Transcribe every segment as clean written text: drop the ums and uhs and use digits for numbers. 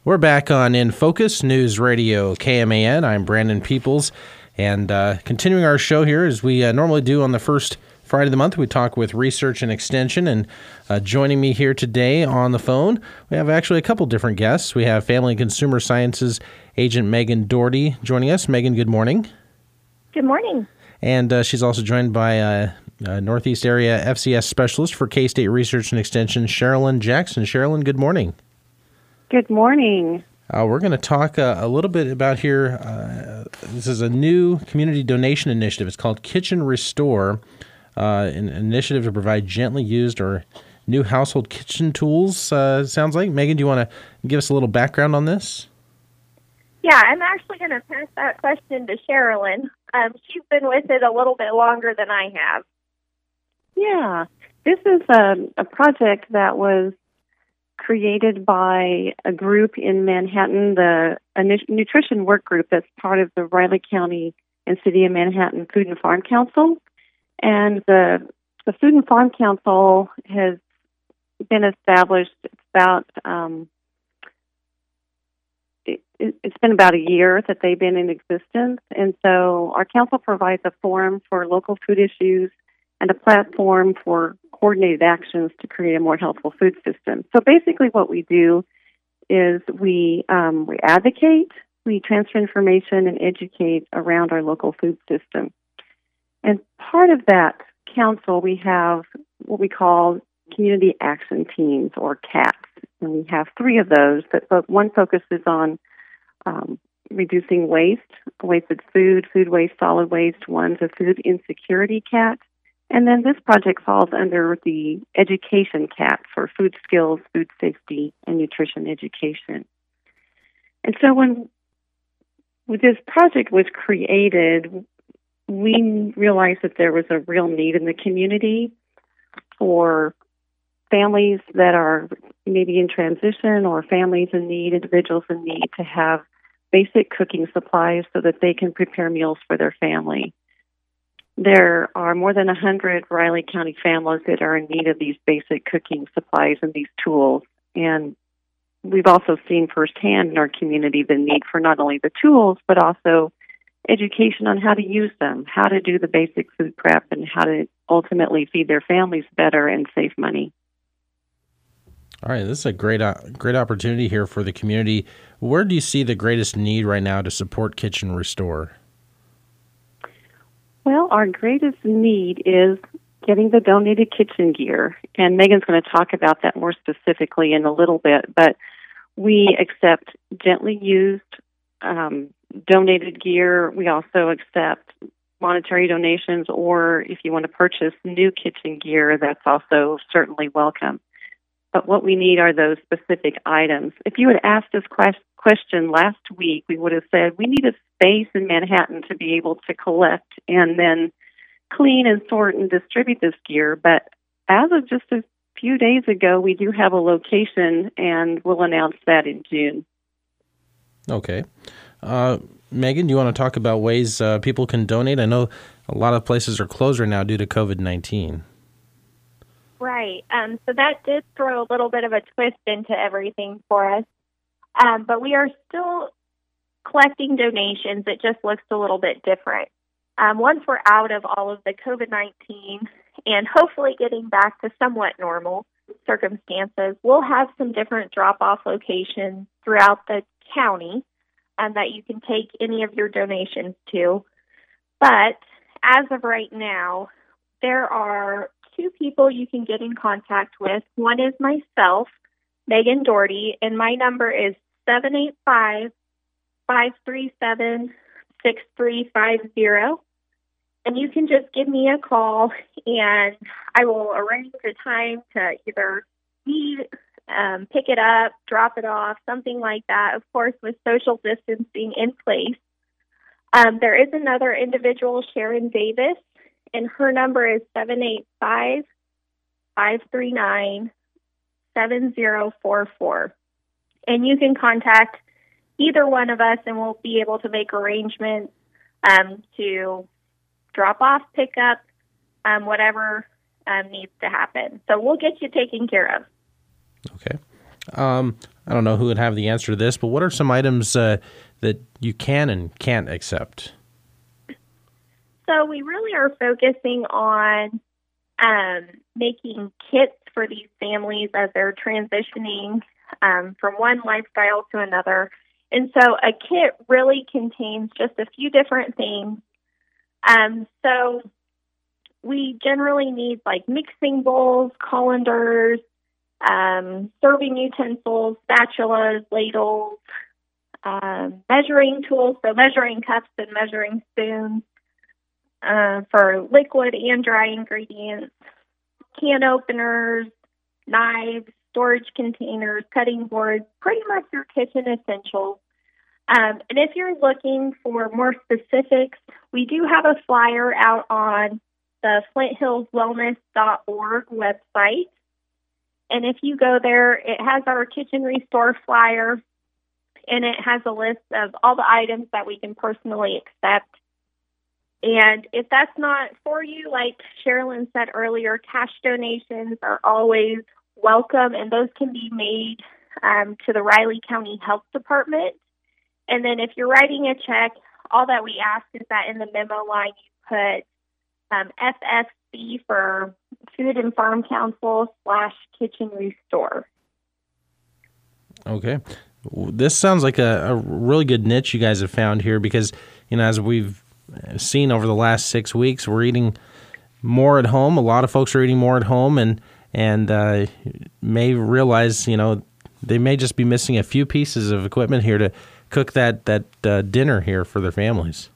We're back on In Focus News Radio KMAN. I'm Brandon Peoples, and continuing our show here as we normally do on the first Friday of the month, we talk with Research and Extension, and joining me here today on the phone, we have actually a couple different guests. We have Family and Consumer Sciences Agent Megan Doherty joining us. Megan, good morning. Good morning. And she's also joined by Northeast Area FCS Specialist for K-State Research and Extension, Sherilyn Jackson. Sherilyn, good morning. Good morning. We're going to talk a little bit about here. This is a new community donation initiative. It's called Kitchen Restore, an initiative to provide gently used or new household kitchen tools, sounds like. Megan, do you want to give us a little background on this? Yeah, I'm actually going to pass that question to Sherilyn. She's been with it a little bit longer than I have. Yeah, this is a project that was created by a group in Manhattan, a nutrition work group that's part of the Riley County and City of Manhattan Food and Farm Council. And the Food and Farm Council has been established it's been about a year that they've been in existence. And so our council provides a forum for local food issues and a platform for coordinated actions to create a more healthful food system. So basically what we do is we advocate, we transfer information and educate around our local food system. And part of that council, we have what we call community action teams, or CATs. And we have three of those, but one focuses on reducing wasted food waste, solid waste. One's a food insecurity CAT. And then this project falls under the education CAT for food skills, food safety, and nutrition education. And so when this project was created, we realized that there was a real need in the community for families that are maybe in transition, or families in need, individuals in need, to have basic cooking supplies so that they can prepare meals for their family. There are more than 100 Riley County families that are in need of these basic cooking supplies and these tools. And we've also seen firsthand in our community the need for not only the tools, but also education on how to use them, how to do the basic food prep, and how to ultimately feed their families better and save money. All right, this is a great opportunity here for the community. Where do you see the greatest need right now to support Kitchen Restore? Well, our greatest need is getting the donated kitchen gear, and Megan's going to talk about that more specifically in a little bit, but we accept gently used donated gear. We also accept monetary donations, or if you want to purchase new kitchen gear, that's also certainly welcome. But what we need are those specific items. If you had asked this question last week, we would have said we need a space in Manhattan to be able to collect and then clean and sort and distribute this gear. But as of just a few days ago, we do have a location, and we'll announce that in June. Okay. Megan, do you want to talk about ways people can donate? I know a lot of places are closed right now due to COVID-19. Right. So that did throw a little bit of a twist into everything for us. But we are still collecting donations. It just looks a little bit different. Once we're out of all of the COVID-19 and hopefully getting back to somewhat normal circumstances, we'll have some different drop-off locations throughout the county that you can take any of your donations to. But as of right now, there are two people you can get in contact with. One is myself, Megan Doherty, and my number is 785-537-6350. And you can just give me a call, and I will arrange a time to either pick it up, drop it off, something like that, of course, with social distancing in place. There is another individual, Sharon Davis, and her number is 785-539-7044. And you can contact either one of us, and we'll be able to make arrangements to drop off, pick up, whatever needs to happen. So we'll get you taken care of. Okay. I don't know who would have the answer to this, but what are some items that you can and can't accept? So we really are focusing on making kits for these families as they're transitioning from one lifestyle to another. And so a kit really contains just a few different things. So we generally need like mixing bowls, colanders, serving utensils, spatulas, ladles, measuring tools, so measuring cups and measuring spoons for liquid and dry ingredients, can openers, knives, storage containers, cutting boards, pretty much your kitchen essentials. And if you're looking for more specifics, we do have a flyer out on the FlintHillsWellness.org website. And if you go there, it has our Kitchen Restore flyer, and it has a list of all the items that we can personally accept. And if that's not for you, like Sherilyn said earlier, cash donations are always welcome, and those can be made to the Riley County Health Department. And then if you're writing a check, all that we ask is that in the memo line you put FFC for Food and Farm Council / Kitchen Restore. Okay. This sounds like a really good niche you guys have found here because, as we've seen over the last 6 weeks, we're eating more at home. A lot of folks are eating more at home and may realize, they may just be missing a few pieces of equipment here to cook that dinner here for their families.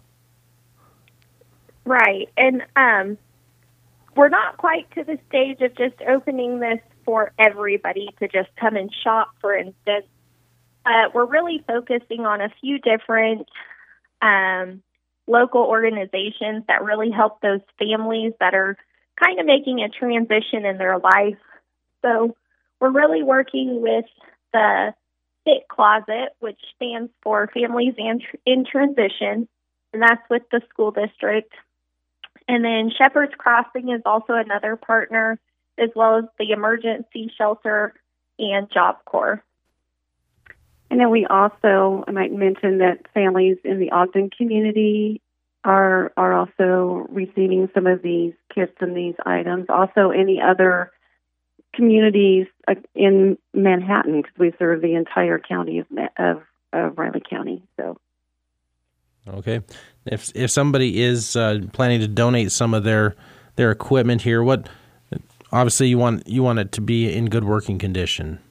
Right. And we're not quite to the stage of just opening this for everybody to just come and shop, for instance. We're really focusing on a few different local organizations that really help those families that are kind of making a transition in their life. So we're really working with the FIT Closet, which stands for Families in Transition, and that's with the school district. And then Shepherd's Crossing is also another partner, as well as the Emergency Shelter and Job Corps. And then we also, I might mention that families in the Ogden community are also receiving some of these kits and these items. Also, any other communities in Manhattan, because we serve the entire county of Riley County. So, okay, if somebody is planning to donate some of their equipment here, obviously you want it to be in good working condition.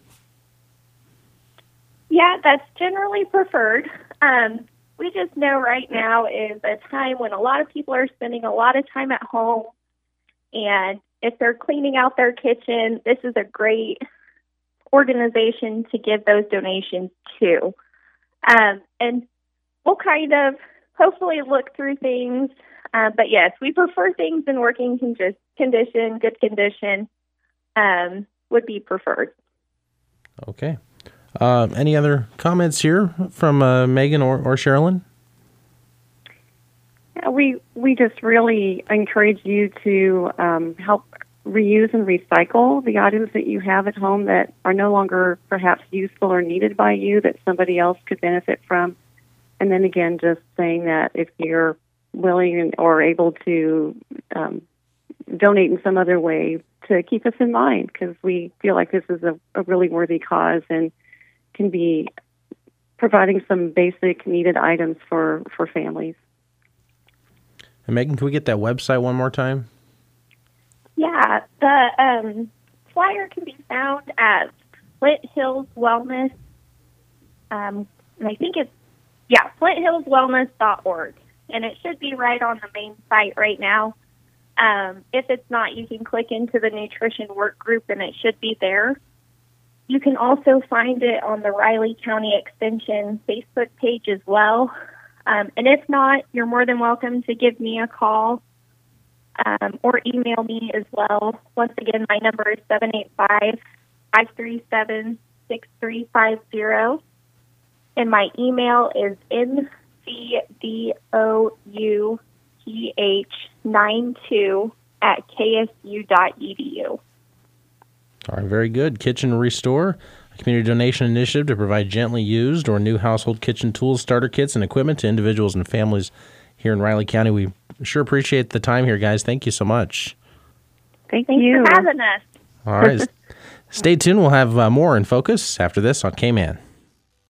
Yeah, that's generally preferred. We just know right now is a time when a lot of people are spending a lot of time at home, and if they're cleaning out their kitchen, this is a great organization to give those donations to. And we'll kind of hopefully look through things. But yes, we prefer things in working condition, good condition would be preferred. Okay. Any other comments here from Megan or Sherilyn? We just really encourage you to help reuse and recycle the items that you have at home that are no longer perhaps useful or needed by you that somebody else could benefit from. And then again, just saying that if you're willing or able to donate in some other way, to keep us in mind, because we feel like this is a really worthy cause and can be providing some basic needed items for families. And Megan, can we get that website one more time? Yeah, the flyer can be found at Flint Hills Wellness. And I think it's, FlintHillsWellness.org. And it should be right on the main site right now. If it's not, you can click into the nutrition work group and it should be there. You can also find it on the Riley County Extension Facebook page as well. And if not, you're more than welcome to give me a call or email me as well. Once again, my number is 785-537-6350. And my email is mcdouth92@ksu.edu. All right, very good. Kitchen Restore, community donation initiative to provide gently used or new household kitchen tools, starter kits, and equipment to individuals and families here in Riley County. We sure appreciate the time here, guys. Thank you so much. Thanks you for having us. All right. Stay tuned. We'll have more in focus after this on K-Man.